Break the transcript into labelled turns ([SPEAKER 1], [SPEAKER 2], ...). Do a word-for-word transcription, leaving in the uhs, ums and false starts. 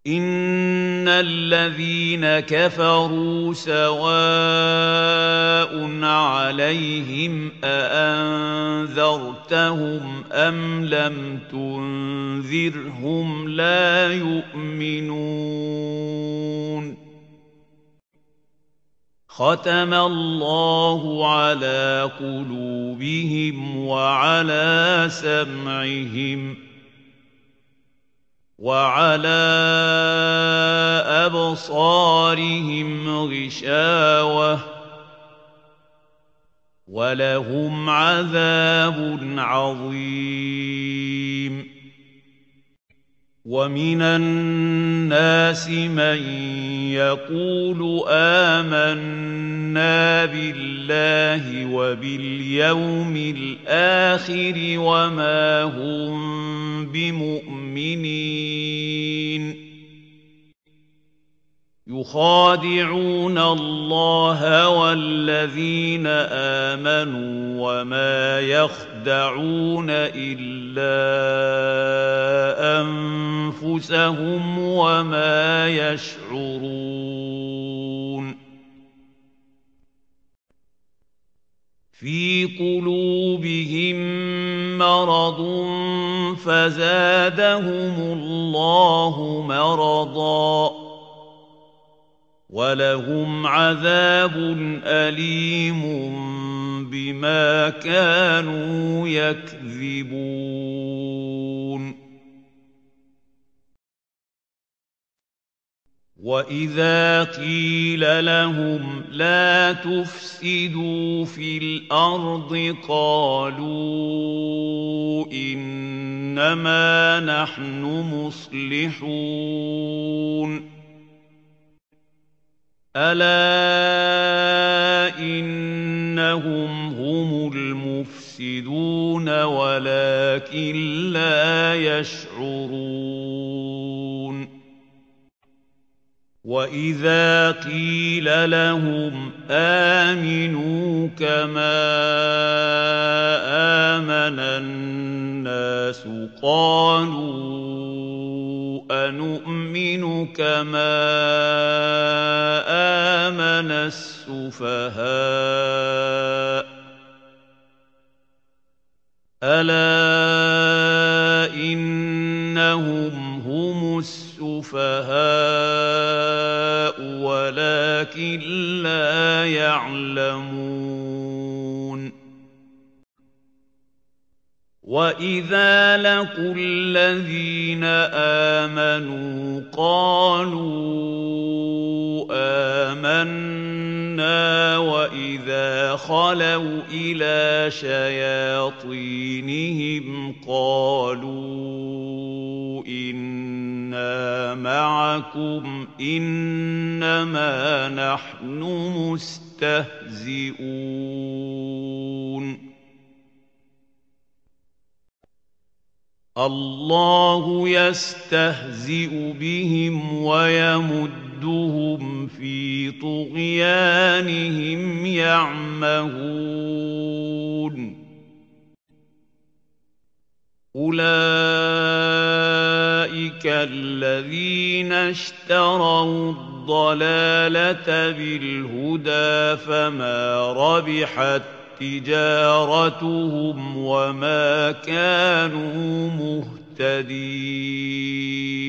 [SPEAKER 1] إِنَّ الَّذِينَ كَفَرُوا سَوَاءٌ عَلَيْهِمْ أَأَنذَرْتَهُمْ أَمْ لَمْ تُنذِرْهُمْ لَا يُؤْمِنُونَ خَتَمَ اللَّهُ عَلَىٰ قُلُوبِهِمْ وَعَلَىٰ سَمْعِهِمْ وَعَلَىٰ أَبْصَارِهِمْ غِشَاوَةٌ وَلَهُمْ عَذَابٌ عَظِيمٌ وَمِنَ النَّاسِ مَن يَقُولُ آمَنَّا بِاللَّهِ وَبِالْيَوْمِ الْآخِرِ وَمَا هُم بِمُؤْمِنِينَ يُخَادِعُونَ اللَّهَ وَالَّذِينَ آمَنُوا وَمَا يَخْدَعُونَ إِلَّا أَنفُسَهُمْ وَمَا يَشْعُرُونَ فِي قُلُوبِهِم مَّرَضٌ فَزَادَهُمُ اللَّهُ مَرَضًا وَلَهُمْ عَذَابٌ أَلِيمٌ بِمَا كَانُوا يَكْذِبُونَ وَإِذَا قِيلَ لَهُمْ لَا تُفْسِدُوا فِي الْأَرْضِ قَالُوا إِنَّمَا نَحْنُ مُصْلِحُونَ أَلَا إِنَّهُمْ هُمُ الْمُفْسِدُونَ وَلَٰكِن لَّا يَشْعُرُونَ وَإِذَا قِيلَ لَهُمْ آمِنُوا كَمَا آمَنَ النَّاسُ قَالُوا أَنُؤْمِنُ كَمَا آمَنَ السُّفَهَاءُ أَلَا إِنَّهُمْ هُمُ السُّفَهَاءُ وَلَٰكِن لَّا يَعْلَمُونَ وَإِذَا لَقُوا الَّذِينَ آمَنُوا قَالُوا آمَنَّا وَإِذَا خَلَوْا إِلَىٰ شَيَاطِينِهِمْ قَالُوا إِنَّا مَعَكُمْ إِنَّمَا نَحْنُ مُسْتَهْزِئُونَ اللَّهُ يَسْتَهْزِئُ بِهِمْ وَيَمُدُّهُمْ فِي طُغْيَانِهِمْ يَعْمَهُونَ أُولَٰئِكَ الَّذِينَ اشْتَرَوُا الضَّلَالَةَ بِالْهُدَىٰ فَمَا رَبِحَت تِّجَارَتُهُمْ وَمَا كَانُوا مُهْتَدِينَ